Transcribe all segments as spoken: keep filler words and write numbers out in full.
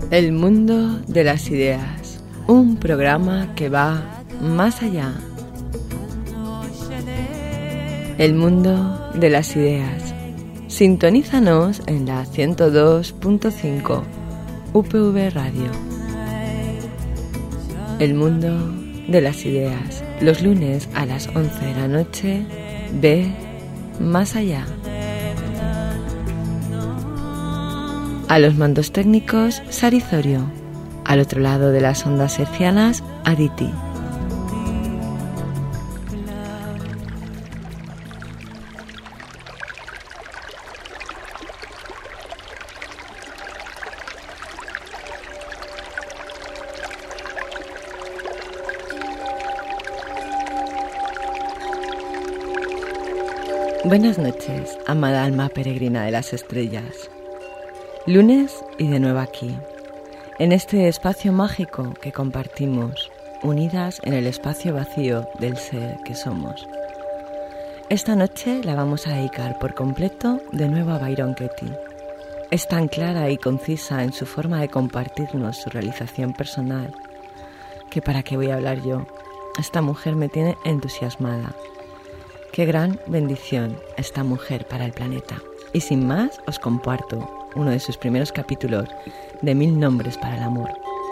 El mundo de las ideas, un programa que va más allá. El mundo de las ideas. Sintonízanos en la ciento dos punto cinco U P V Radio. El mundo de las ideas, los lunes a las once de la noche, ve más allá. A los mandos técnicos, Sarizorio. Al otro lado de las ondas hercianas, Aditi. Buenas noches, amada alma peregrina de las estrellas. Lunes y de nuevo aquí, en este espacio mágico que compartimos, unidas en el espacio vacío del ser que somos. Esta noche la vamos a dedicar por completo de nuevo a Byron Katie. Es tan clara y concisa en su forma de compartirnos su realización personal que para qué voy a hablar yo. Esta mujer me tiene entusiasmada. Qué gran bendición esta mujer para el planeta. Y sin más, os comparto uno de sus primeros capítulos de Mil nombres para el amor.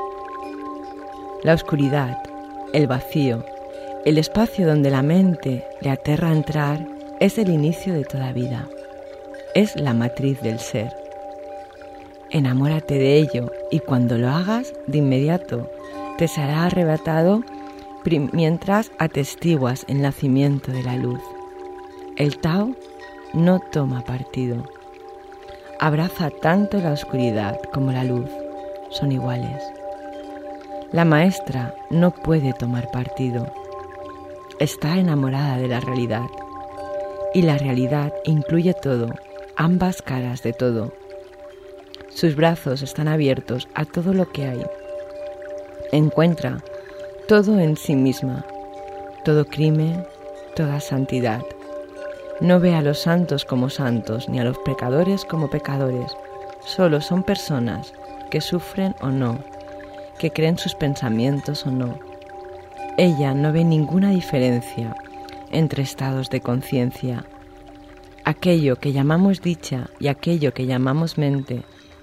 La oscuridad, el vacío, el espacio donde la mente le aterra entrar es el inicio de toda vida. Es la matriz del ser. Enamórate de ello y cuando lo hagas, de inmediato te será arrebatado mientras atestiguas el nacimiento de la luz. El Tao no toma partido. Abraza tanto la oscuridad como la luz. Son iguales. La maestra no puede tomar partido. Está enamorada de la realidad. Y la realidad incluye todo, ambas caras de todo. Sus brazos están abiertos a todo lo que hay. Encuentra todo en sí misma, todo crimen, toda santidad. No ve a los santos como santos, ni a los pecadores como pecadores. Solo son personas que sufren o no, que creen sus pensamientos o no. Ella no ve ninguna diferencia entre estados de conciencia. Aquello que llamamos dicha y aquello que llamamos mente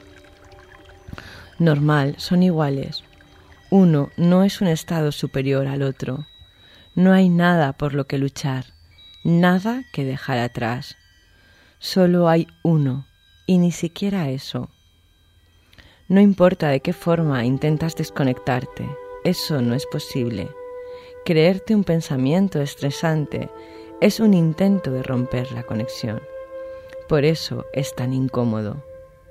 normal son iguales. Uno no es un estado superior al otro. No hay nada por lo que luchar. Nada que dejar atrás. Solo hay uno, y ni siquiera eso. No importa de qué forma intentas desconectarte, eso no es posible. Creerte un pensamiento estresante es un intento de romper la conexión. Por eso es tan incómodo.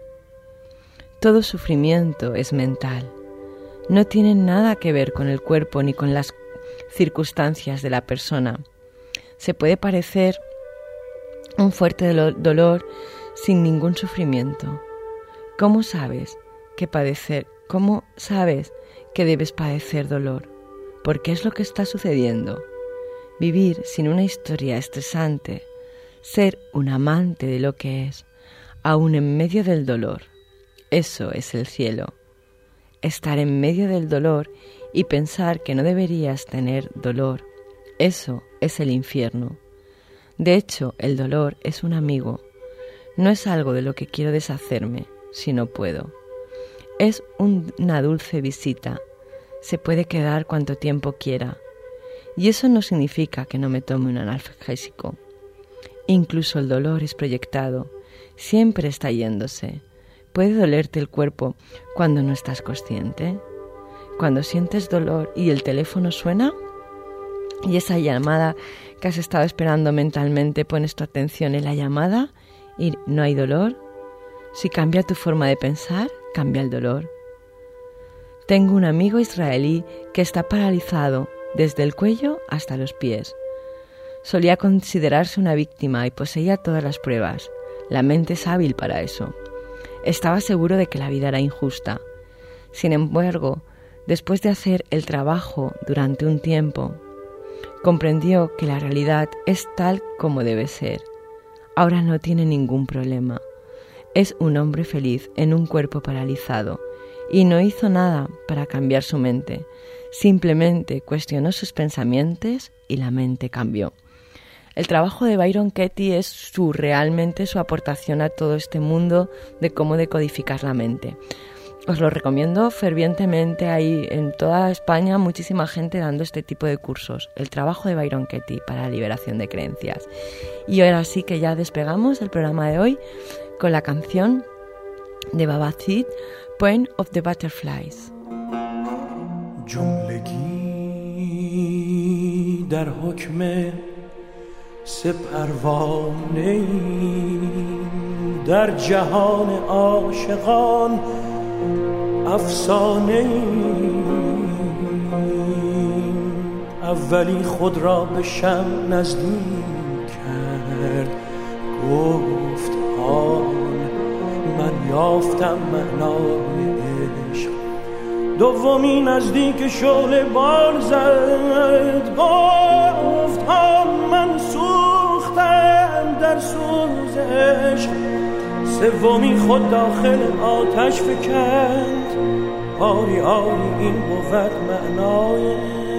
Todo sufrimiento es mental. No tiene nada que ver con el cuerpo ni con las circunstancias de la persona. Se puede parecer un fuerte dolor sin ningún sufrimiento. ¿Cómo sabes que padecer? ¿Cómo sabes que debes padecer dolor? Porque es lo que está sucediendo. Vivir sin una historia estresante, ser un amante de lo que es, aún en medio del dolor. Eso es el cielo. Estar en medio del dolor y pensar que no deberías tener dolor. Eso es el infierno. De hecho, el dolor es un amigo. No es algo de lo que quiero deshacerme, si no puedo. Es un, una dulce visita. Se puede quedar cuanto tiempo quiera. Y eso no significa que no me tome un analgésico. Incluso el dolor es proyectado. Siempre está yéndose. ¿Puede dolerte el cuerpo cuando no estás consciente? Cuando sientes dolor y el teléfono suena, y esa llamada que has estado esperando mentalmente, pones tu atención en la llamada y no hay dolor. Si cambia tu forma de pensar, cambia el dolor. Tengo un amigo israelí que está paralizado desde el cuello hasta los pies. Solía considerarse una víctima y poseía todas las pruebas. La mente es hábil para eso. Estaba seguro de que la vida era injusta. Sin embargo, después de hacer el trabajo durante un tiempo, comprendió que la realidad es tal como debe ser. Ahora no tiene ningún problema. Es un hombre feliz en un cuerpo paralizado y no hizo nada para cambiar su mente. Simplemente cuestionó sus pensamientos y la mente cambió. El trabajo de Byron Katie es su, realmente su aportación a todo este mundo de cómo decodificar la mente. Os lo recomiendo fervientemente. Hay en toda España muchísima gente dando este tipo de cursos. El trabajo de Byron Katie para la liberación de creencias. Y ahora sí que ya despegamos el programa de hoy con la canción de Baba Seed, Point of the Butterflies. جملگی در حکم سه پروانه در جهان عاشقان افسانه اولی خود را به شم نزدیک کرد گفت آن من یافتم معنای عشق دومی نزدیک شعله بال زد گفت آن من سوختم در سوز عشق سومی خود داخل آتش فکند آری آری این بود معنای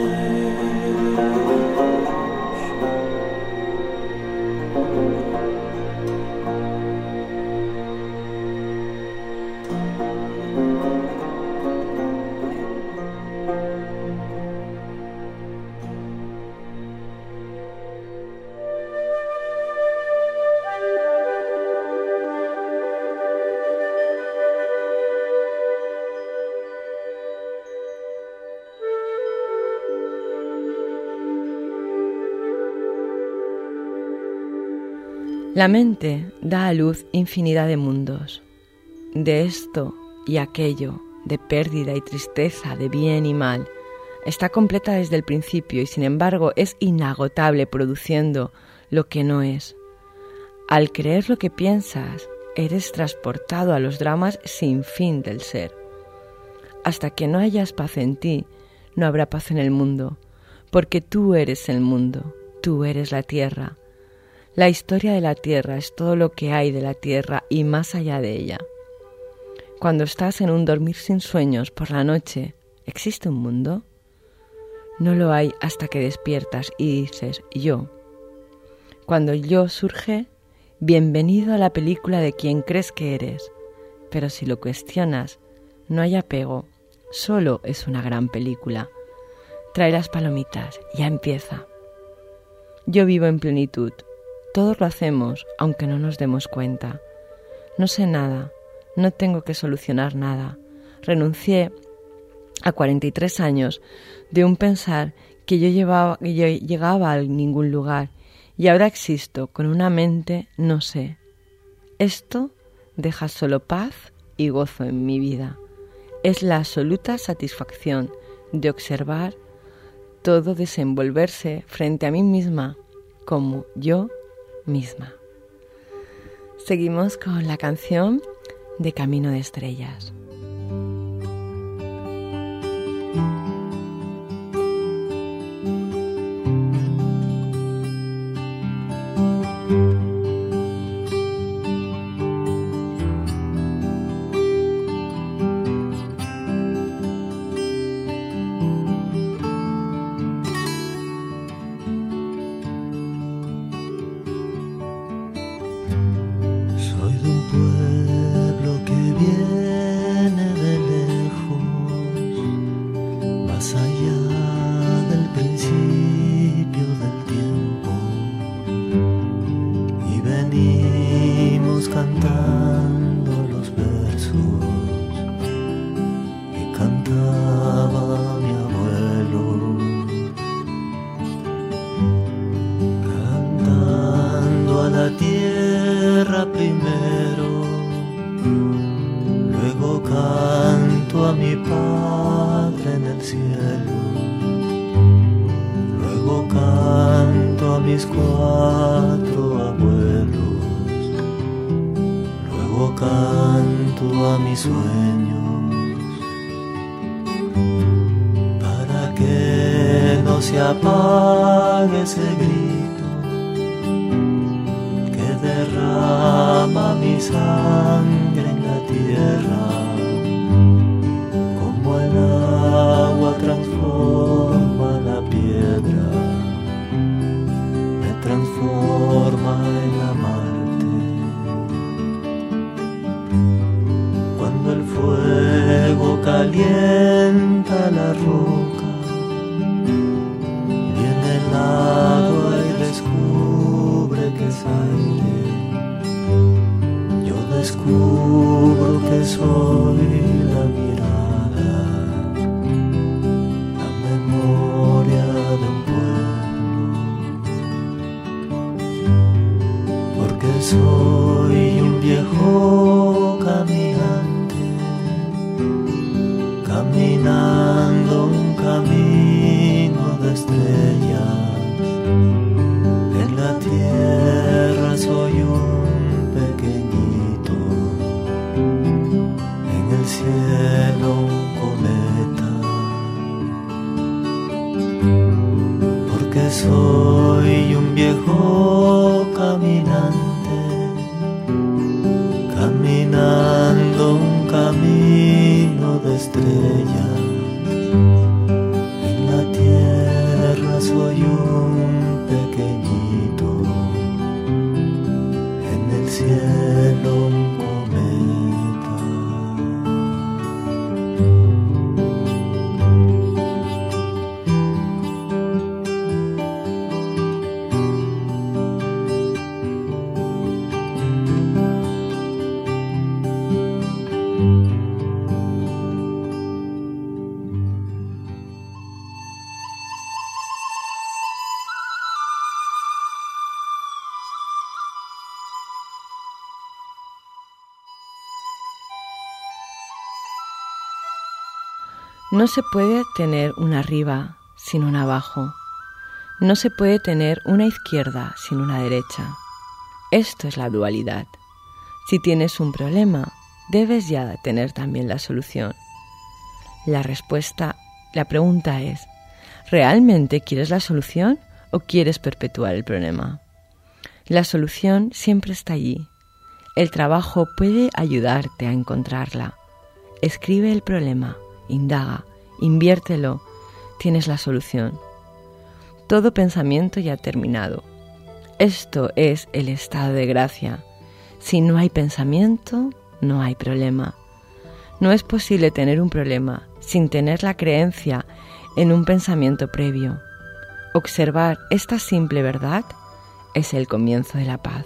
La mente da a luz infinidad de mundos, de esto y aquello, de pérdida y tristeza, de bien y mal. Está completa desde el principio y sin embargo es inagotable produciendo lo que no es. Al creer lo que piensas, eres transportado a los dramas sin fin del ser. Hasta que no hayas paz en ti, no habrá paz en el mundo, porque tú eres el mundo, tú eres la tierra. La historia de la tierra es todo lo que hay de la tierra y más allá de ella. Cuando estás en un dormir sin sueños por la noche, ¿existe un mundo? No lo hay hasta que despiertas y dices yo. Cuando el yo surge, bienvenido a la película de quien crees que eres. Pero si lo cuestionas, no hay apego, solo es una gran película. Trae las palomitas, ya empieza. Yo vivo en plenitud. Todos lo hacemos, aunque no nos demos cuenta. No sé nada, no tengo que solucionar nada. Renuncié a cuarenta y tres años de un pensar que yo, llevaba, que yo llegaba a ningún lugar y ahora existo con una mente no sé. Esto deja solo paz y gozo en mi vida. Es la absoluta satisfacción de observar todo desenvolverse frente a mí misma como yo misma. Seguimos con la canción de Camino de Estrellas. boca, viene el agua y descubre que es aire. Yo descubro que soy la mirada, la memoria de un pueblo, porque soy un viejo caminante, caminando un camino de estrellas. En la tierra soy un pequeñito, en el cielo un cometa, porque soy un viejo caminante, caminando un camino de estrellas. En la tierra soy un pequeñito, en el cielo un cometa. No se puede tener una arriba sin una abajo. No se puede tener una izquierda sin una derecha. Esto es la dualidad. Si tienes un problema, debes ya tener también la solución. La respuesta, la pregunta es, ¿realmente quieres la solución o quieres perpetuar el problema? La solución siempre está allí. El trabajo puede ayudarte a encontrarla. Escribe el problema. Indaga, inviértelo, tienes la solución. Todo pensamiento ya ha terminado. Esto es el estado de gracia. Si no hay pensamiento, no hay problema. No es posible tener un problema sin tener la creencia en un pensamiento previo. Observar esta simple verdad es el comienzo de la paz.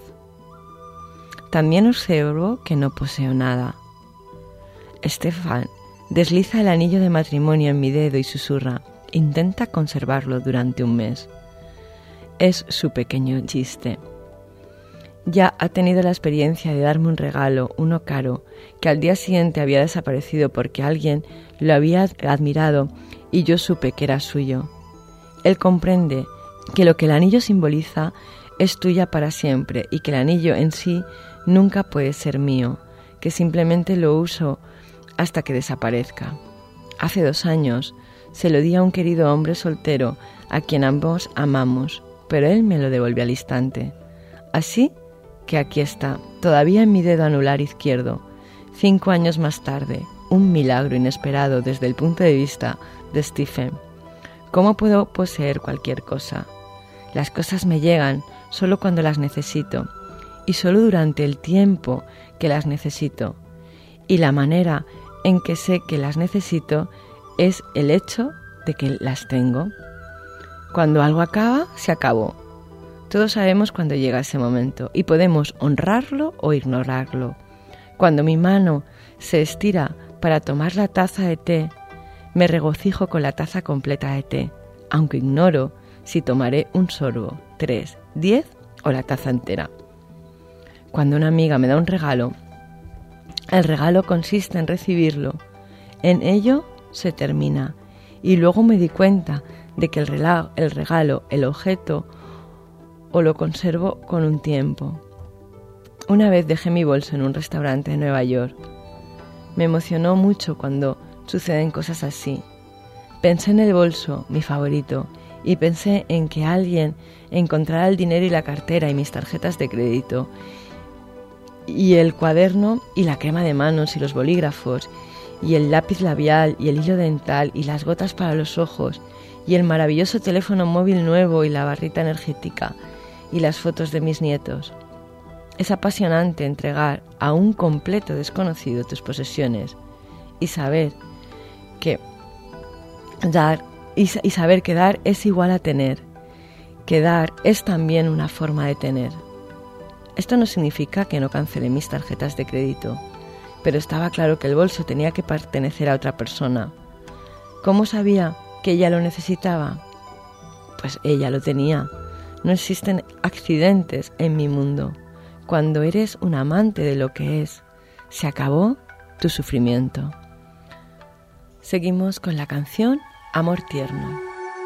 También observo que no poseo nada. Estefan desliza el anillo de matrimonio en mi dedo y susurra, intenta conservarlo durante un mes. Es su pequeño chiste. Ya ha tenido la experiencia de darme un regalo, uno caro, que al día siguiente había desaparecido porque alguien lo había admirado y yo supe que era suyo. Él comprende que lo que el anillo simboliza es tuya para siempre y que el anillo en sí nunca puede ser mío, que simplemente lo uso hasta que desaparezca. Hace dos años se lo di a un querido hombre soltero a quien ambos amamos, pero él me lo devolvió al instante. Así que aquí está, todavía en mi dedo anular izquierdo, cinco años más tarde, un milagro inesperado desde el punto de vista de Stephen. ¿Cómo puedo poseer cualquier cosa? Las cosas me llegan solo cuando las necesito y solo durante el tiempo que las necesito. Y la manera en que sé que las necesito es el hecho de que las tengo. Cuando algo acaba, se acabó. Todos sabemos cuándo llega ese momento y podemos honrarlo o ignorarlo. Cuando mi mano se estira para tomar la taza de té, me regocijo con la taza completa de té, aunque ignoro si tomaré un sorbo, tres, diez o la taza entera. Cuando una amiga me da un regalo, el regalo consiste en recibirlo. En ello se termina. Y luego me di cuenta de que el regalo, el regalo, el objeto, o lo conservo con un tiempo. Una vez dejé mi bolso en un restaurante de Nueva York. Me emocionó mucho cuando suceden cosas así. Pensé en el bolso, mi favorito, y pensé en que alguien encontrara el dinero y la cartera y mis tarjetas de crédito, y el cuaderno y la crema de manos y los bolígrafos y el lápiz labial y el hilo dental y las gotas para los ojos y el maravilloso teléfono móvil nuevo y la barrita energética y las fotos de mis nietos. Es apasionante entregar a un completo desconocido tus posesiones y saber que Dar y, y saber que dar es igual a tener, que dar es también una forma de tener. Esto no significa que no cancele mis tarjetas de crédito, pero estaba claro que el bolso tenía que pertenecer a otra persona. ¿Cómo sabía que ella lo necesitaba? Pues ella lo tenía. No existen accidentes en mi mundo. Cuando eres un amante de lo que es, se acabó tu sufrimiento. Seguimos con la canción Amor Tierno.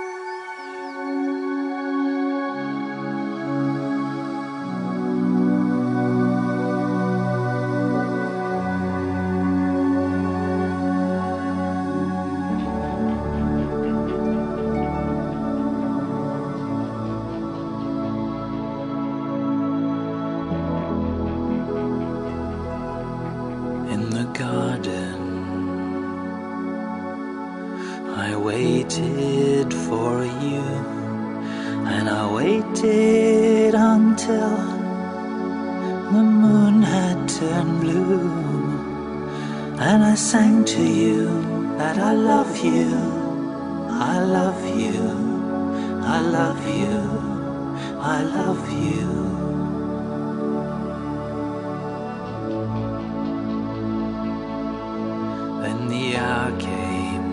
Waited for you, and I waited until the moon had turned blue, and I sang to you that I love you, I love you, I love you, I love you. Then the hour came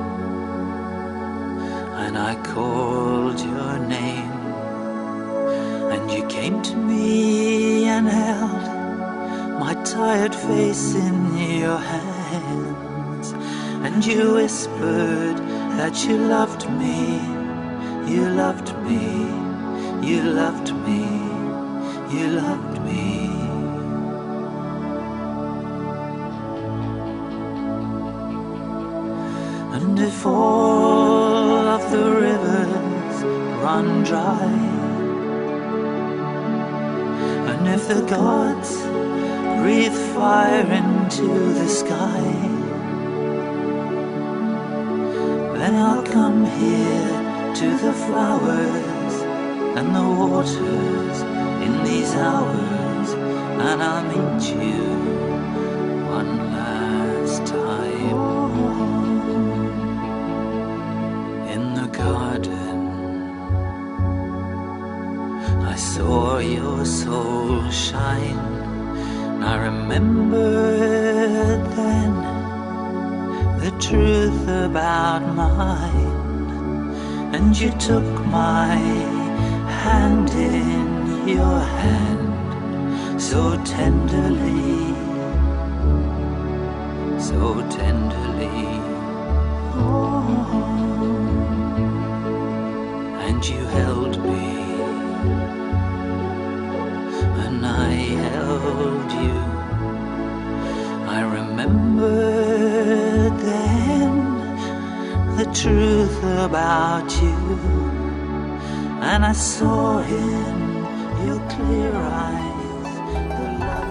and I called your name, and you came to me and held my tired face in your hands, and you whispered that you loved me, you loved me, you loved me, you loved me. And if all of the rivers run dry, and if the gods breathe fire into the sky, then I'll come here to the flowers and the waters in these hours, and I'll meet you one last time. I saw your soul shine, and I remembered then the truth about mine, and you took my hand in your hand so tenderly, so tenderly. Oh. And you held me, and I held you. I remembered then the truth about you, and I saw in your clear eyes the love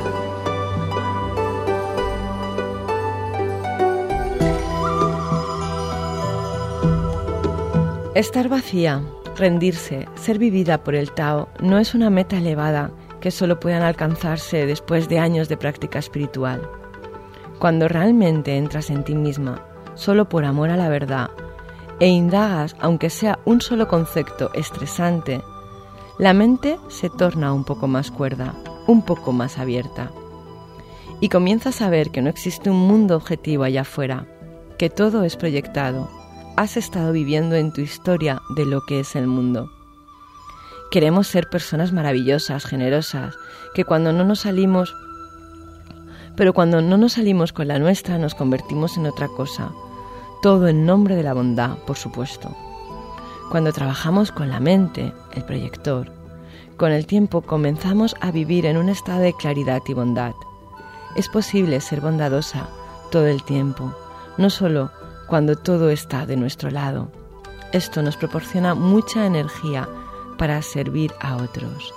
Estar vacía, rendirse, ser vivida por el Tao no es una meta elevada que solo puedan alcanzarse después de años de práctica espiritual. Cuando realmente entras en ti misma, solo por amor a la verdad, e indagas aunque sea un solo concepto estresante, la mente se torna un poco más cuerda, un poco más abierta. Y comienzas a ver que no existe un mundo objetivo allá afuera, que todo es proyectado. Has estado viviendo en tu historia de lo que es el mundo. Queremos ser personas maravillosas, generosas, que cuando no nos salimos, pero cuando no nos salimos con la nuestra nos convertimos en otra cosa. Todo en nombre de la bondad, por supuesto. Cuando trabajamos con la mente, el proyector, con el tiempo comenzamos a vivir en un estado de claridad y bondad. Es posible ser bondadosa todo el tiempo, no solo cuando todo está de nuestro lado. Esto nos proporciona mucha energía para servir a otros.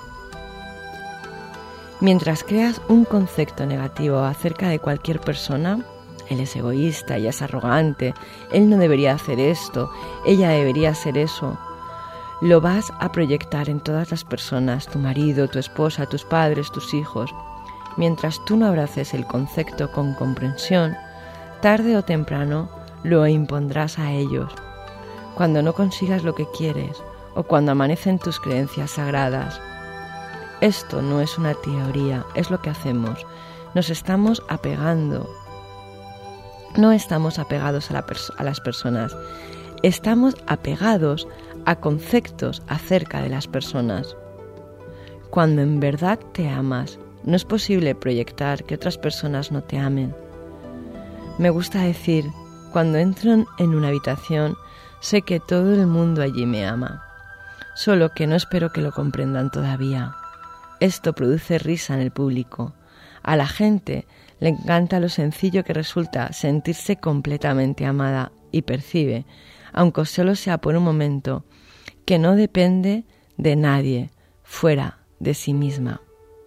Mientras creas un concepto negativo acerca de cualquier persona, él es egoísta, ella es arrogante, él no debería hacer esto, ella debería hacer eso, lo vas a proyectar en todas las personas, tu marido, tu esposa, tus padres, tus hijos. Mientras tú no abraces el concepto con comprensión, tarde o temprano lo impondrás a ellos. Cuando no consigas lo que quieres o cuando amanecen tus creencias sagradas. Esto no es una teoría, es lo que hacemos. Nos estamos apegando. No estamos apegados a, la pers- a las personas. Estamos apegados a conceptos acerca de las personas. Cuando en verdad te amas, no es posible proyectar que otras personas no te amen. Me gusta decir, cuando entro en una habitación, sé que todo el mundo allí me ama. Solo que no espero que lo comprendan todavía. Esto produce risa en el público. A la gente le encanta lo sencillo que resulta sentirse completamente amada y percibe, aunque solo sea por un momento, que no depende de nadie fuera de sí misma.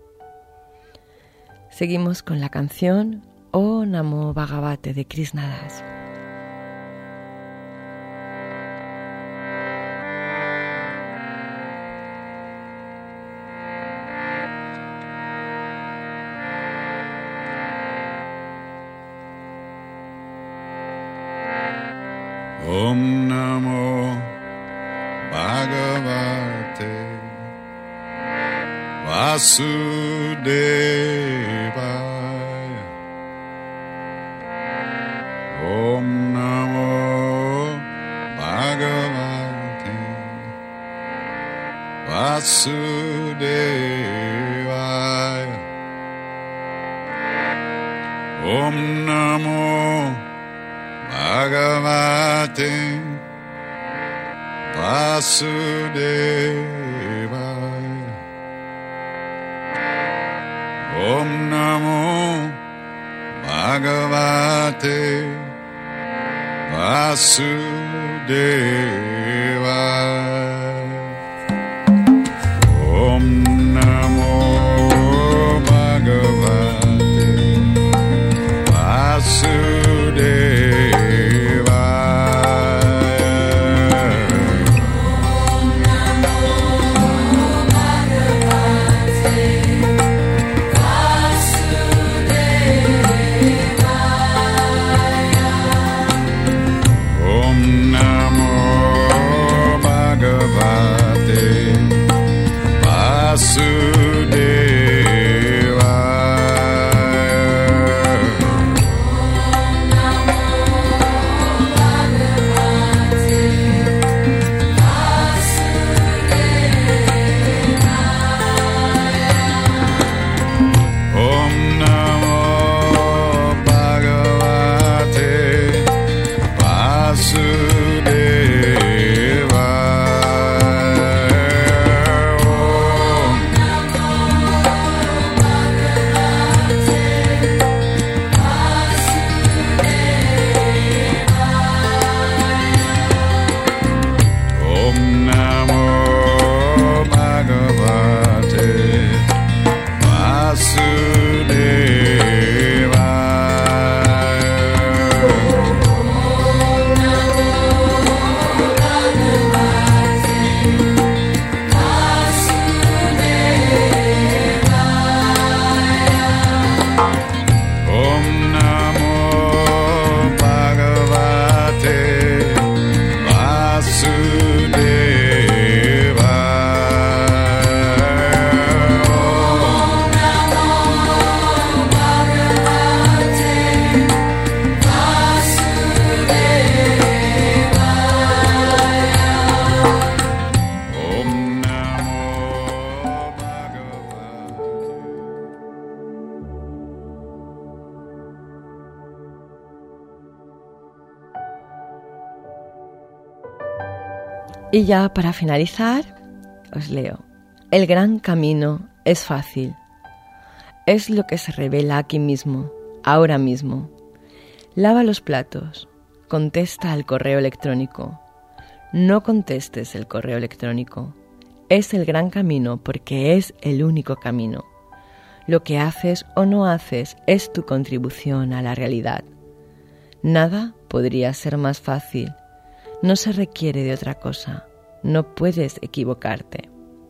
Seguimos con la canción O Namo Bhagavate de Krishna Das. Om Namo Bhagavate Vasudevaya. Om Namo Bhagavate Vasudevaya. Om Namo Bhagavate Vasudevaya. Om Namo Bhagavate Vasudevaya. Om Namo Bhagavate Y ya para finalizar, os leo. El gran camino es fácil. Es lo que se revela aquí mismo, ahora mismo. Lava los platos. Contesta al correo electrónico. No contestes el correo electrónico. Es el gran camino porque es el único camino. Lo que haces o no haces es tu contribución a la realidad. Nada podría ser más fácil. No se requiere de otra cosa. No puedes equivocarte.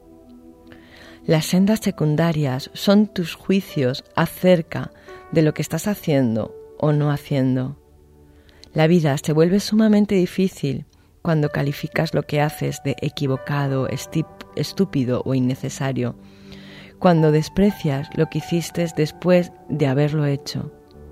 Las sendas secundarias son tus juicios acerca de lo que estás haciendo o no haciendo. La vida se vuelve sumamente difícil cuando calificas lo que haces de equivocado, estúpido o innecesario, cuando desprecias lo que hiciste después de haberlo hecho.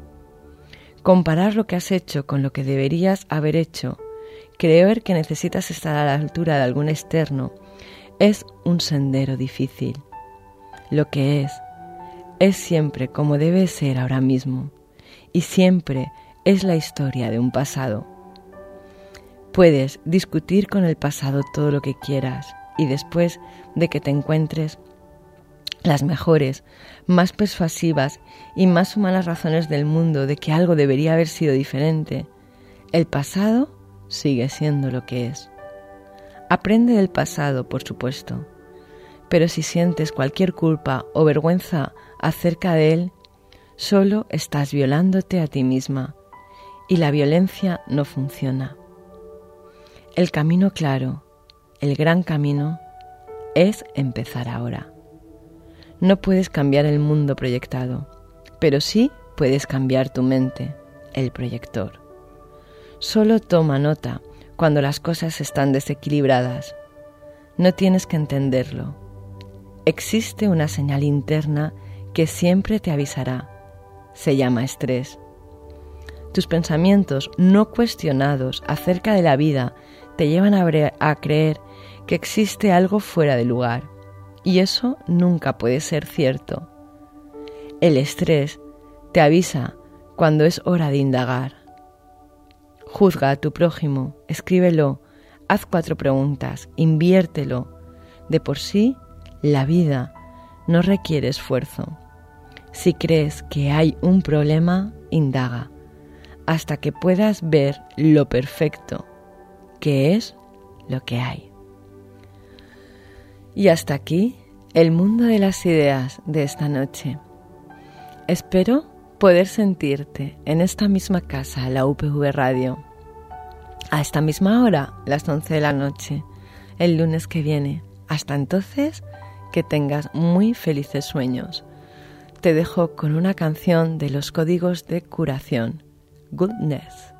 Comparar lo que has hecho con lo que deberías haber hecho, creer que necesitas estar a la altura de algún externo, es un sendero difícil. Lo que es, es siempre como debe ser ahora mismo, y siempre es la historia de un pasado. Puedes discutir con el pasado todo lo que quieras, y después de que te encuentres las mejores, más persuasivas y más humanas razones del mundo de que algo debería haber sido diferente, el pasado sigue siendo lo que es. Aprende del pasado, por supuesto, pero si sientes cualquier culpa o vergüenza acerca de él, solo estás violándote a ti misma, y la violencia no funciona. El camino claro, el gran camino, es empezar ahora. No puedes cambiar el mundo proyectado, pero sí puedes cambiar tu mente, el proyector. Solo toma nota cuando las cosas están desequilibradas. No tienes que entenderlo. Existe una señal interna que siempre te avisará. Se llama estrés. Tus pensamientos no cuestionados acerca de la vida te llevan a, bre- a creer que existe algo fuera de lugar, y eso nunca puede ser cierto. El estrés te avisa cuando es hora de indagar. Juzga a tu prójimo, escríbelo, haz cuatro preguntas, inviértelo. De por sí, la vida no requiere esfuerzo. Si crees que hay un problema, indaga, hasta que puedas ver lo perfecto, que es lo que hay. Y hasta aquí el mundo de las ideas de esta noche. Espero poder sentirte en esta misma casa, la U P V Radio, a esta misma hora, las once de la noche, el lunes que viene. Hasta entonces, que tengas muy felices sueños. Te dejo con una canción de Los Códigos de Curación, Goodness.